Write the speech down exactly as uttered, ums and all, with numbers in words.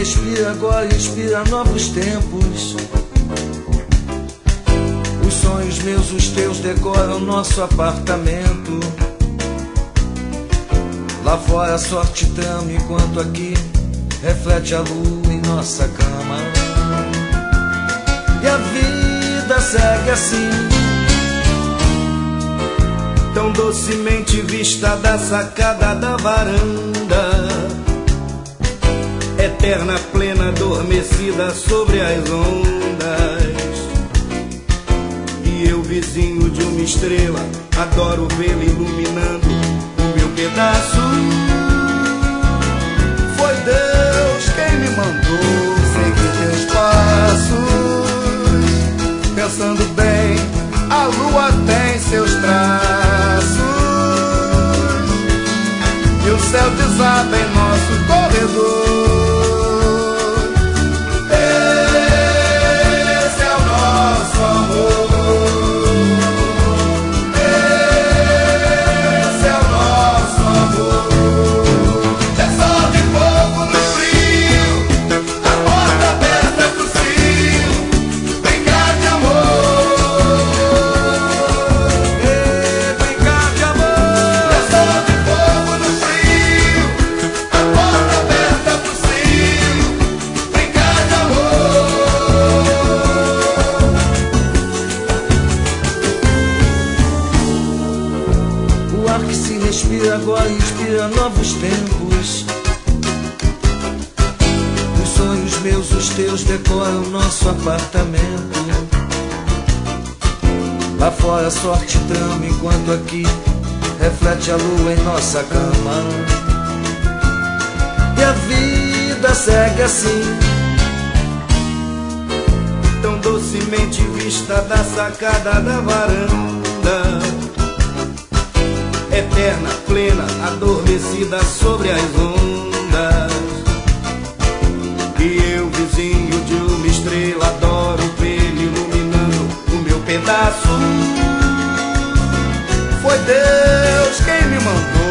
respira agora, inspira novos tempos. Os sonhos meus, os teus decoram nosso apartamento. Lá fora a sorte trama, enquanto aqui reflete a lua em nossa cama. E a vida segue assim, tão docemente vista da sacada da varanda, eterna, plena, adormecida sobre as ondas. E eu, vizinho de uma estrela, adoro vê-la iluminando o meu pedaço. Foi Deus quem me mandou seguir teus passos. Pensando bem, a lua tem seus traços, e o céu desaba em nosso corredor. Esse é o nosso amor. Esse é o nosso amor. É sol de fogo no frio, a porta aberta pro frio, brincar de amor. e brincar de amor. É sol de fogo no frio, a porta aberta pro frio, brincar de amor. O ar que se respira agora inspira novos tempos. Os sonhos meus, os teus decoram nosso apartamento. Lá fora a sorte trama, enquanto aqui reflete a lua em nossa cama. E a vida segue assim, Tão docemente vista da sacada da varanda, eterna, plena, adormecida sobre as ondas. E eu, vizinho de uma estrela, adoro vê-la iluminando o meu pedaço. Foi Deus quem me mandou